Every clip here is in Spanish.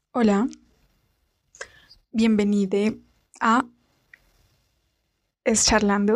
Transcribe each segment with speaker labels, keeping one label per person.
Speaker 1: Hola, bienvenida a Es Charlando.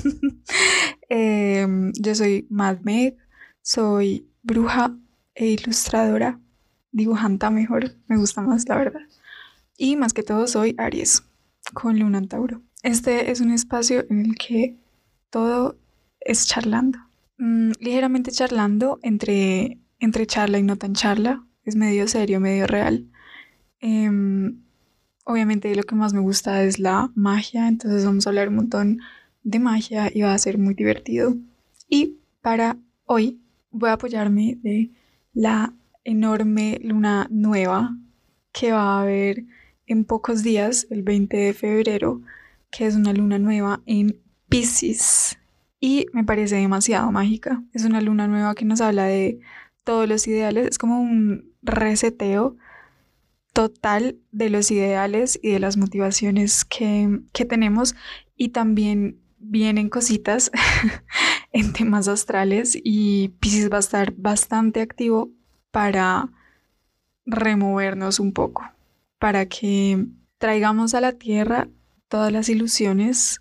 Speaker 1: Yo soy Madmeg, soy bruja e ilustradora, dibujanta mejor, me gusta más la verdad. Y más que todo soy Aries, con Luna en Tauro. Este es un espacio en el que todo es charlando. Ligeramente charlando entre charla y no tan charla. Es medio serio, medio real. Em, Obviamente lo que más me gusta es la magia, entonces vamos a hablar un montón de magia y va a ser muy divertido. Y para hoy voy a apoyarme de la enorme luna nueva que va a haber en pocos días, el 20 de febrero, que es una luna nueva en Pisces. Y me parece demasiado mágica. Es una luna nueva que nos habla de todos los ideales. Es como un reseteo total de los ideales y de las motivaciones que tenemos, y también vienen cositas en temas astrales, y Pisces va a estar bastante activo para removernos un poco, para que traigamos a la tierra todas las ilusiones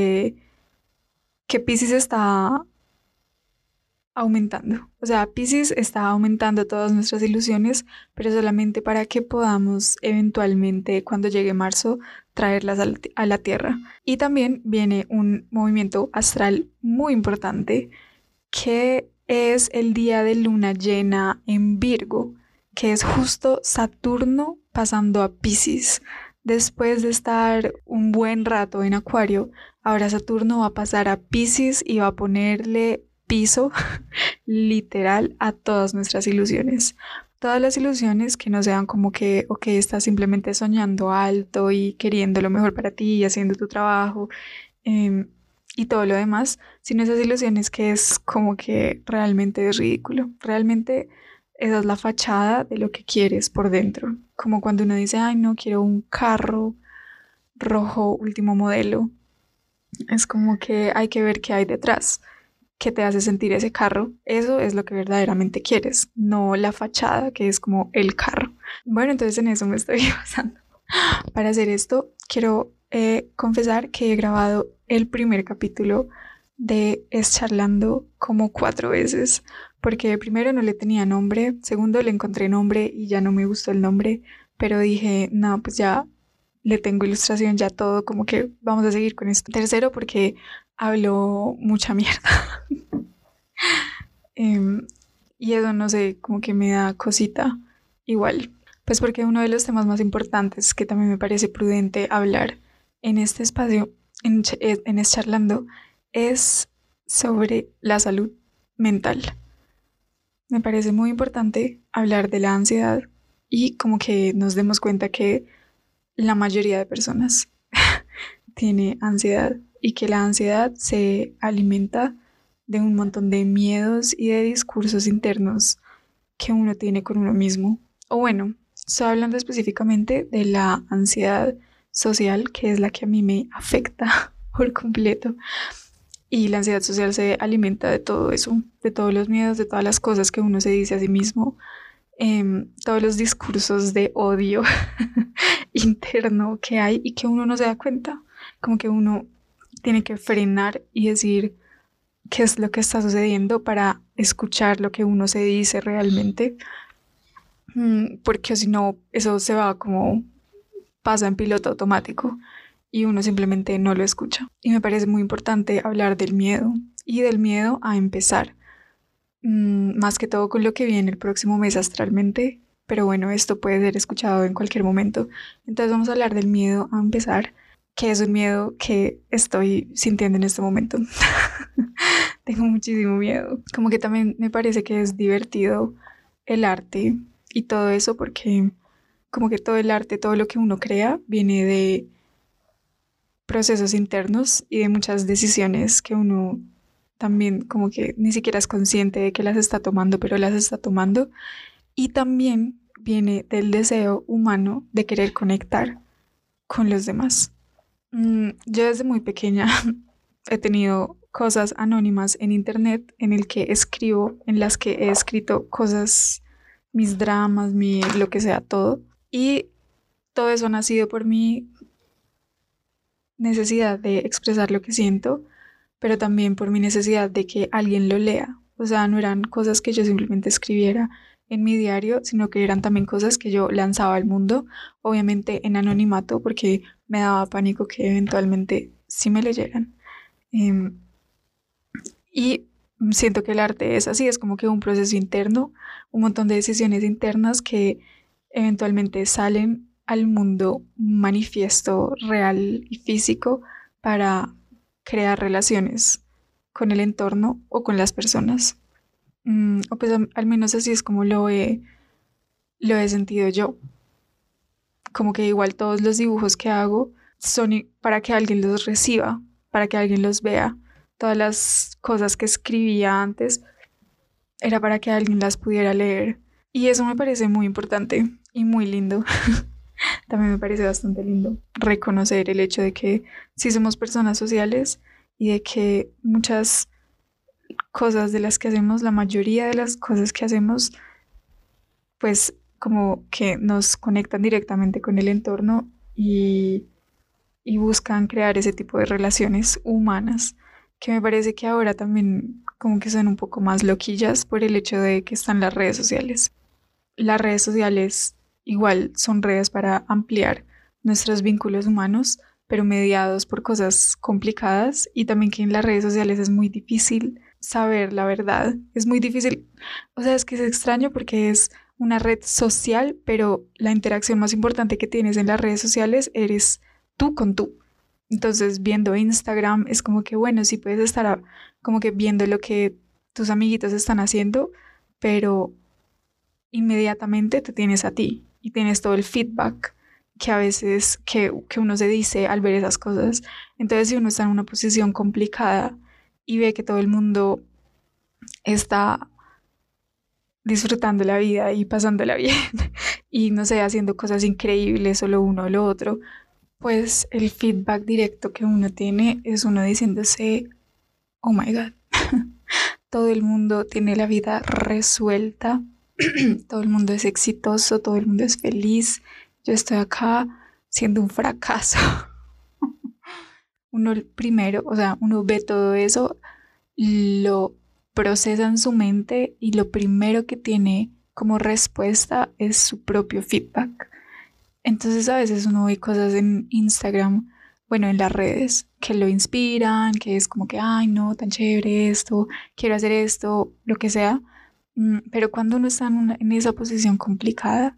Speaker 1: que Pisces está aumentando. O sea, Pisces está aumentando todas nuestras ilusiones, pero solamente para que podamos eventualmente, cuando llegue marzo, traerlas a la Tierra. Y también viene un movimiento astral muy importante, que es el día de luna llena en Virgo, que es justo Saturno pasando a Pisces. Después de estar un buen rato en Acuario, ahora Saturno va a pasar a Pisces y va a ponerle piso literal a todas nuestras ilusiones. Todas las ilusiones que no sean como que, ok, estás simplemente soñando alto y queriendo lo mejor para ti y haciendo tu trabajo, eh, y todo lo demás, sino esas ilusiones que es como que realmente es ridículo. Realmente esa es la fachada de lo que quieres por dentro. Como cuando uno dice, ay, no, quiero un carro rojo último modelo. Es como que hay que ver qué hay detrás, qué te hace sentir ese carro. Eso es lo que verdaderamente quieres, no la fachada que es como el carro. Bueno, entonces en eso me estoy basando. Para hacer esto, quiero confesar que he grabado el primer capítulo de Es Charlando como 4 veces, porque primero no le tenía nombre, segundo le encontré nombre y ya no me gustó el nombre, pero dije, no, pues ya le tengo ilustración, ya todo, como que vamos a seguir con esto. Tercero, porque hablo mucha mierda. Em, y eso no sé, como que me da cosita igual. Pues porque uno de los temas más importantes que también me parece prudente hablar en este espacio, en Es Charlando, es sobre la salud mental. Me parece muy importante hablar de la ansiedad y como que nos demos cuenta que la mayoría de personas tiene ansiedad, y que la ansiedad se alimenta de un montón de miedos y de discursos internos que uno tiene con uno mismo. O bueno, estoy hablando específicamente de la ansiedad social, que es la que a mí me afecta por completo. Y la ansiedad social se alimenta de todo eso, de todos los miedos, de todas las cosas que uno se dice a sí mismo, todos los discursos de odio interno que hay y que uno no se da cuenta. Como que uno tiene que frenar y decir qué es lo que está sucediendo para escuchar lo que uno se dice realmente, porque si no, eso se va como pasa en piloto automático y uno simplemente no lo escucha. Y me parece muy importante hablar del miedo y del miedo a empezar, más que todo con lo que viene el próximo mes astralmente, pero bueno, esto puede ser escuchado en cualquier momento. Entonces vamos a hablar del miedo a empezar, que es un miedo que estoy sintiendo en este momento. Tengo muchísimo miedo. Como que también me parece que es divertido el arte y todo eso, porque como que todo el arte, todo lo que uno crea, viene de procesos internos y de muchas decisiones que uno también como que ni siquiera es consciente de que las está tomando, pero las está tomando. Y también viene del deseo humano de querer conectar con los demás. Yo desde muy pequeña he tenido cosas anónimas en internet en el que escribo, en las que he escrito cosas, mis dramas, lo que sea, todo. Y todo eso ha nacido por mi necesidad de expresar lo que siento, pero también por mi necesidad de que alguien lo lea. O sea, no eran cosas que yo simplemente escribiera en mi diario, sino que eran también cosas que yo lanzaba al mundo, obviamente en anonimato, porque me daba pánico que eventualmente sí me leyeran. Em, y siento que el arte es así, es como que un proceso interno, un montón de decisiones internas que eventualmente salen al mundo manifiesto real y físico para crear relaciones con el entorno o con las personas. O pues al menos así es como lo he sentido yo. Como que igual todos los dibujos que hago son para que alguien los reciba, para que alguien los vea. Todas las cosas que escribía antes era para que alguien las pudiera leer. Y eso me parece muy importante y muy lindo. También me parece bastante lindo reconocer el hecho de que sí somos personas sociales y de que muchas cosas de las que hacemos, la mayoría de las cosas que hacemos, pues como que nos conectan directamente con el entorno y buscan crear ese tipo de relaciones humanas, que me parece que ahora también como que son un poco más loquillas por el hecho de que están las redes sociales. Las redes sociales igual son redes para ampliar nuestros vínculos humanos, pero mediados por cosas complicadas y también que en las redes sociales es muy difícil saber la verdad. Es muy difícil, o sea, es que es extraño porque es una red social, pero la interacción más importante que tienes en las redes sociales eres tú con tú. Entonces, viendo Instagram es como que, bueno, sí puedes estar como que viendo lo que tus amiguitos están haciendo, pero inmediatamente te tienes a ti y tienes todo el feedback que a veces que uno se dice al ver esas cosas. Entonces, si uno está en una posición complicada y ve que todo el mundo está disfrutando la vida y pasándola bien y no sé, haciendo cosas increíbles, solo uno o lo otro, pues el feedback directo que uno tiene es uno diciéndose, oh my god, todo el mundo tiene la vida resuelta, todo el mundo es exitoso, todo el mundo es feliz, yo estoy acá siendo un fracaso. Uno primero, o sea, uno ve todo eso, lo procesa en su mente y lo primero que tiene como respuesta es su propio feedback. Entonces a veces uno ve cosas en Instagram, bueno, en las redes, que lo inspiran, que es como que, ay, no, tan chévere esto, quiero hacer esto, lo que sea. Pero cuando uno está en esa posición complicada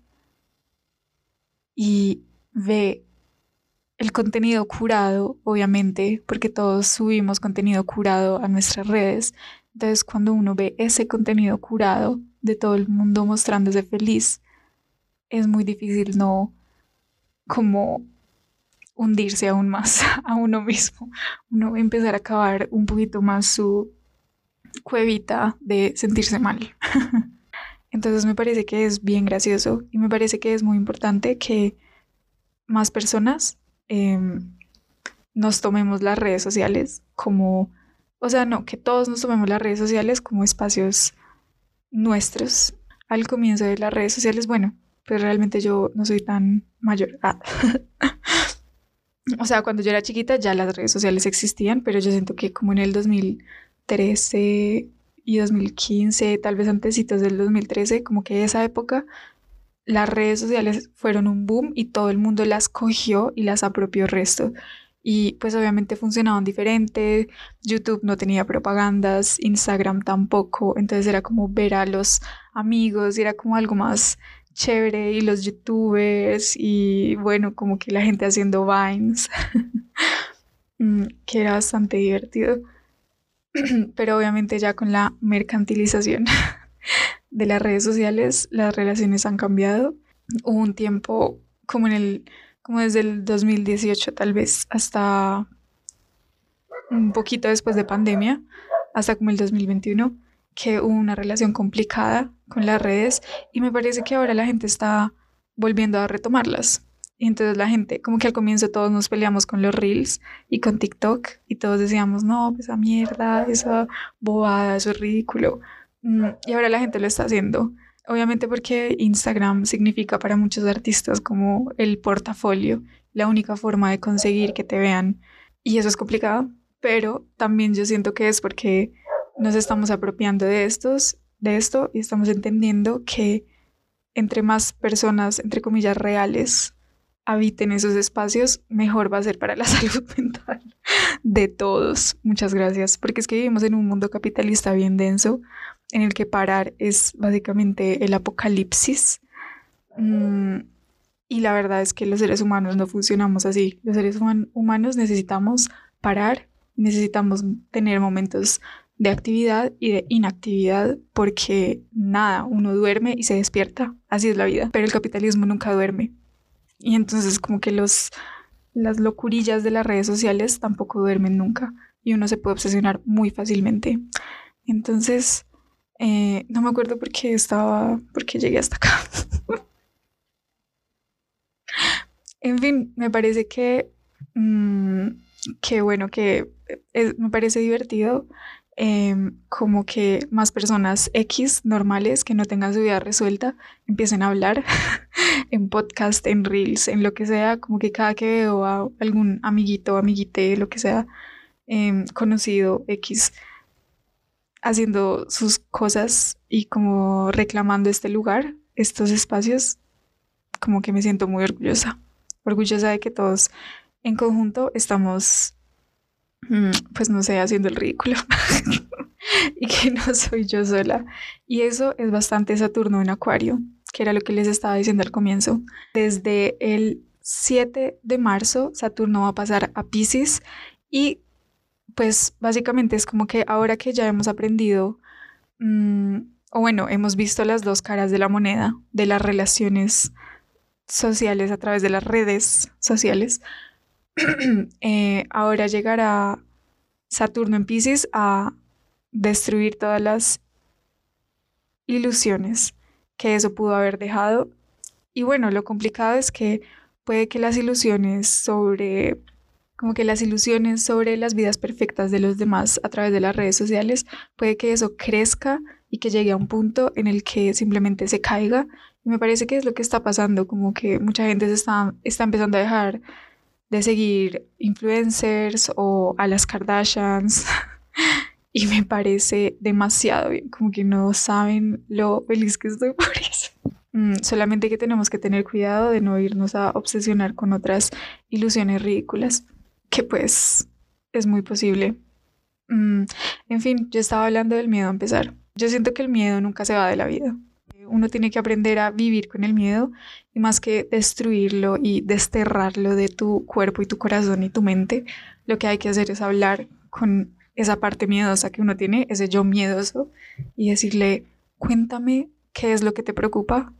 Speaker 1: y ve el contenido curado, obviamente, porque todos subimos contenido curado a nuestras redes, entonces cuando uno ve ese contenido curado de todo el mundo mostrándose feliz, es muy difícil no como hundirse aún más a uno mismo, uno empezar a cavar un poquito más su cuevita de sentirse mal. Entonces me parece que es bien gracioso y me parece que es muy importante que más personas eh, nos tomemos las redes sociales como, o sea, no, que todos nos tomemos las redes sociales como espacios nuestros. Al comienzo de las redes sociales, bueno, pues realmente yo no soy tan mayor. O sea, cuando yo era chiquita ya las redes sociales existían, pero yo siento que como en el 2013 y 2015, tal vez antecitos del 2013, como que esa época, las redes sociales fueron un boom y todo el mundo las cogió y las apropió el resto. Y pues obviamente funcionaban diferente, YouTube no tenía propagandas, Instagram tampoco, entonces era como ver a los amigos y era como algo más chévere y los youtubers y bueno, como que la gente haciendo vines, que era bastante divertido, pero obviamente ya con la mercantilización de las redes sociales, las relaciones han cambiado. Hubo un tiempo como como desde el 2018 tal vez hasta un poquito después de pandemia, hasta como el 2021, que hubo una relación complicada con las redes y me parece que ahora la gente está volviendo a retomarlas. Y entonces la gente, como que al comienzo todos nos peleamos con los reels y con TikTok y todos decíamos, no, pues esa mierda, esa bobada, eso es ridículo. Y ahora la gente lo está haciendo. Obviamente porque Instagram significa para muchos artistas como el portafolio, la única forma de conseguir que te vean. Y eso es complicado, pero también yo siento que es porque nos estamos apropiando de esto y estamos entendiendo que entre más personas, entre comillas, reales habiten esos espacios, mejor va a ser para la salud mental de todos. Muchas gracias, porque es que vivimos en un mundo capitalista bien denso, en el que parar es básicamente el apocalipsis. Mm, y la verdad es que los seres humanos no funcionamos así. Los seres humanos necesitamos parar, necesitamos tener momentos de actividad y de inactividad porque nada, uno duerme y se despierta. Así es la vida. Pero el capitalismo nunca duerme. Y entonces como que las locurillas de las redes sociales tampoco duermen nunca y uno se puede obsesionar muy fácilmente. Entonces, no me acuerdo por qué llegué hasta acá. En fin, me parece que bueno, me parece divertido como que más personas X normales que no tengan su vida resuelta empiecen a hablar en podcast, en reels, en lo que sea, como que cada que veo a algún amiguito, amiguite, lo que sea, conocido X haciendo sus cosas y como reclamando este lugar, estos espacios, como que me siento muy orgullosa. Orgullosa de que todos en conjunto estamos, pues no sé, haciendo el ridículo. Y que no soy yo sola. Y eso es bastante Saturno en Acuario, que era lo que les estaba diciendo al comienzo. Desde el 7 de marzo, Saturno va a pasar a Pisces y pues básicamente es como que ahora que ya hemos aprendido, mm, o bueno, hemos visto las dos caras de la moneda, de las relaciones sociales a través de las redes sociales, ahora llegará Saturno en Pisces a destruir todas las ilusiones que eso pudo haber dejado. Y bueno, lo complicado es que puede que las ilusiones sobre, como que las ilusiones sobre las vidas perfectas de los demás a través de las redes sociales, puede que eso crezca y que llegue a un punto en el que simplemente se caiga. Y me parece que es lo que está pasando, como que mucha gente está empezando a dejar de seguir influencers o a las Kardashians. Y me parece demasiado bien, como que no saben lo feliz que estoy por eso. Solamente que tenemos que tener cuidado de no irnos a obsesionar con otras ilusiones ridículas, que pues es muy posible. Mm, en fin, yo estaba hablando del miedo a empezar. Yo siento que el miedo nunca se va de la vida. Uno tiene que aprender a vivir con el miedo y más que destruirlo y desterrarlo de tu cuerpo y tu corazón y tu mente, lo que hay que hacer es hablar con esa parte miedosa que uno tiene, ese yo miedoso, y decirle, cuéntame qué es lo que te preocupa,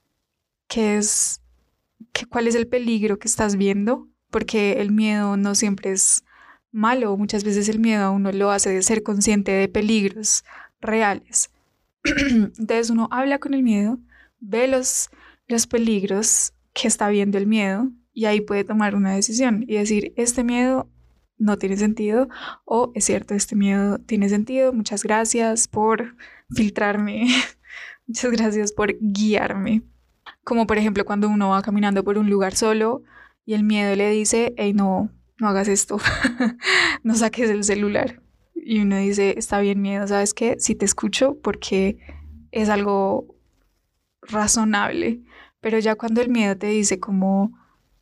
Speaker 1: qué es, cuál es el peligro que estás viendo, porque el miedo no siempre es malo, muchas veces el miedo a uno lo hace de ser consciente de peligros reales. Entonces uno habla con el miedo, ve los peligros que está viendo el miedo y ahí puede tomar una decisión y decir, este miedo no tiene sentido o es cierto, este miedo tiene sentido, muchas gracias por filtrarme, muchas gracias por guiarme. Como por ejemplo cuando uno va caminando por un lugar solo y el miedo le dice, hey, no, no hagas esto, no saques el celular. Y uno dice, está bien miedo, ¿sabes qué? Si te escucho porque es algo razonable, pero ya cuando el miedo te dice como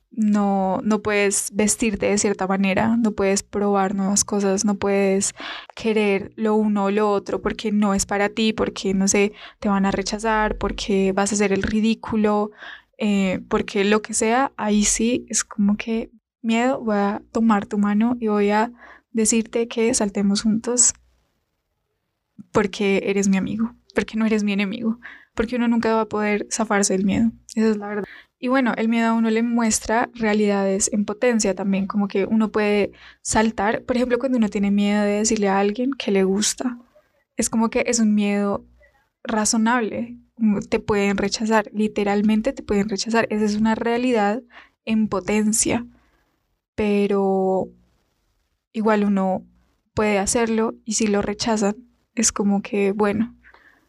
Speaker 1: no, no puedes vestirte de cierta manera, no puedes probar nuevas cosas, no puedes querer lo uno o lo otro porque no es para ti, porque no sé, te van a rechazar, porque vas a hacer el ridículo, porque lo que sea, ahí sí es como que miedo, voy a tomar tu mano y voy a decirte que saltemos juntos porque eres mi amigo, porque no eres mi enemigo, porque uno nunca va a poder zafarse del miedo. Esa es la verdad. Y bueno, el miedo a uno le muestra realidades en potencia también, como que uno puede saltar, por ejemplo, cuando uno tiene miedo de decirle a alguien que le gusta, es como que es un miedo razonable, te pueden rechazar, literalmente te pueden rechazar, esa es una realidad en potencia, pero igual uno puede hacerlo y si lo rechazan, es como que, bueno,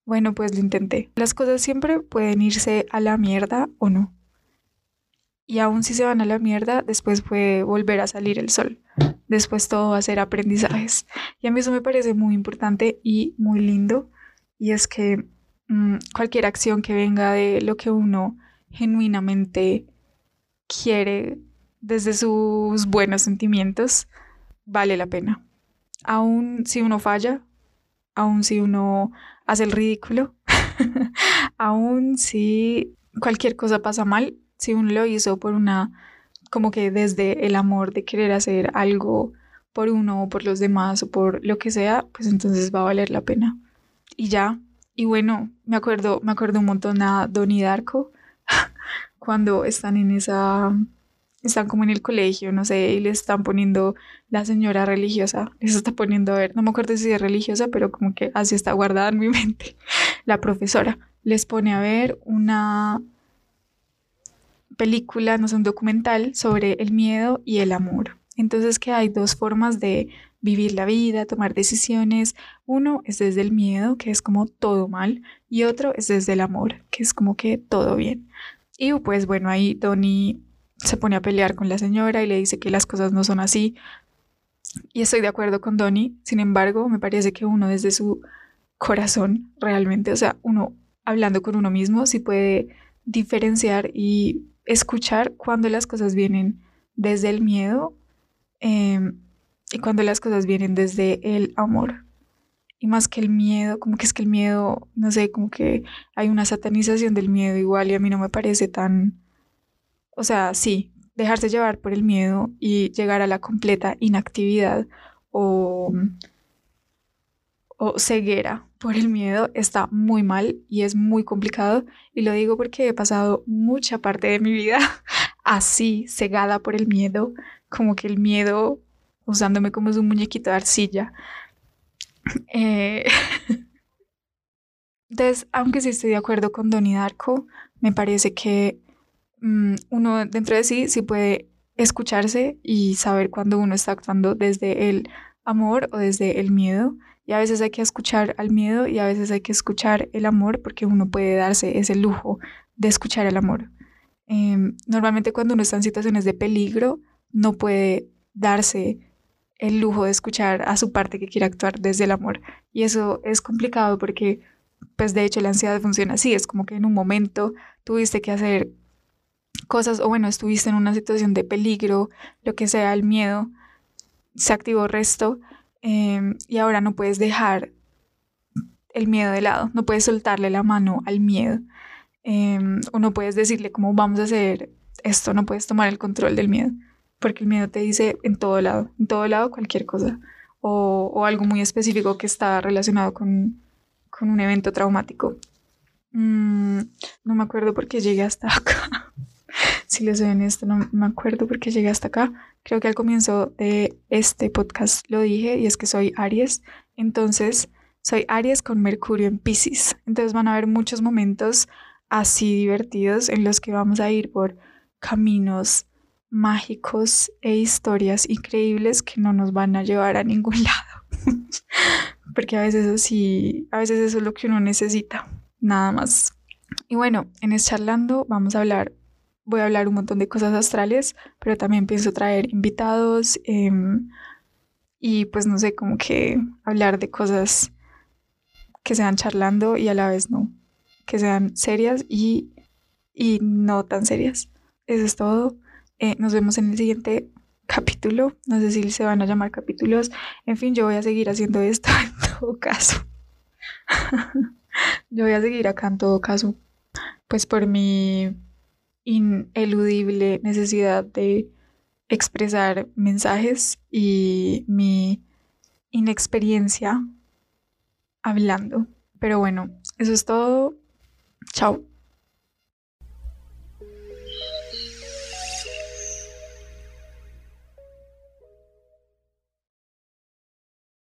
Speaker 1: Bueno, pues lo intenté. Las cosas siempre pueden irse a la mierda o no. Y aún si se van a la mierda, después puede volver a salir el sol. Después todo va a ser aprendizajes. Y a mí eso me parece muy importante y muy lindo. Y es que cualquier acción que venga de lo que uno genuinamente quiere desde sus buenos sentimientos, vale la pena. Aún si uno falla, aún si uno hace el ridículo, aún si cualquier cosa pasa mal, si uno lo hizo por una, como que desde el amor de querer hacer algo por uno o por los demás o por lo que sea, pues entonces va a valer la pena. Y ya, y bueno, me acuerdo un montón a Donnie Darko cuando están como en el colegio, no sé, y les están poniendo la señora religiosa, les está poniendo a ver, no me acuerdo si es religiosa, pero como que así está guardada en mi mente, la profesora les pone a ver una película, no sé, un documental sobre el miedo y el amor. Entonces que hay dos formas de vivir la vida, tomar decisiones. Uno es desde el miedo, que es como todo mal, y otro es desde el amor, que es como que todo bien. Y pues bueno, ahí Donnie se pone a pelear con la señora y le dice que las cosas no son así. Y estoy de acuerdo con Donnie, sin embargo, me parece que uno desde su corazón realmente, o sea, uno hablando con uno mismo, sí puede diferenciar y escuchar cuando las cosas vienen desde el miedo eh, y cuando las cosas vienen desde el amor. Y más que el miedo, como que es que el miedo, no sé, como que hay una satanización del miedo igual y a mí no me parece tan, o sea, sí, dejarse llevar por el miedo y llegar a la completa inactividad o, o ceguera por el miedo está muy mal y es muy complicado. Y lo digo porque he pasado mucha parte de mi vida así, cegada por el miedo, como que el miedo usándome como un muñequito de arcilla. Eh, entonces, aunque sí estoy de acuerdo con Donnie Darko, me parece que uno dentro de sí sí puede escucharse y saber cuando uno está actuando desde el amor o desde el miedo. Y a veces hay que escuchar al miedo y a veces hay que escuchar el amor porque uno puede darse ese lujo de escuchar el amor. Normalmente cuando uno está en situaciones de peligro no puede darse el lujo de escuchar a su parte que quiere actuar desde el amor. Y eso es complicado porque, pues de hecho la ansiedad funciona así, es como que en un momento tuviste que hacer cosas, o bueno, estuviste en una situación de peligro, lo que sea, el miedo, se activó resto y ahora no puedes dejar el miedo de lado, no puedes soltarle la mano al miedo o no puedes decirle cómo vamos a hacer esto, no puedes tomar el control del miedo, porque el miedo te dice en todo lado cualquier cosa o algo muy específico que está relacionado con un evento traumático. No me acuerdo por qué llegué hasta acá. Si les soy honesto, no me acuerdo por qué llegué hasta acá. Creo que al comienzo de este podcast lo dije y es que soy Aries. Entonces, soy Aries con Mercurio en Piscis. Entonces van a haber muchos momentos así divertidos en los que vamos a ir por caminos mágicos e historias increíbles que no nos van a llevar a ningún lado. Porque a veces así, a veces eso es lo que uno necesita, nada más. Y bueno, en Charlando vamos a hablar, voy a hablar un montón de cosas astrales, pero también pienso traer invitados y pues no sé, como que hablar de cosas que sean charlando y a la vez no, que sean serias y no tan serias. Eso es todo. Nos vemos en el siguiente capítulo. No sé si se van a llamar capítulos. En fin, yo voy a seguir haciendo esto en todo caso. Yo voy a seguir acá en todo caso, pues por mi ineludible necesidad de expresar mensajes y mi inexperiencia hablando. Pero bueno, eso es todo. Chao.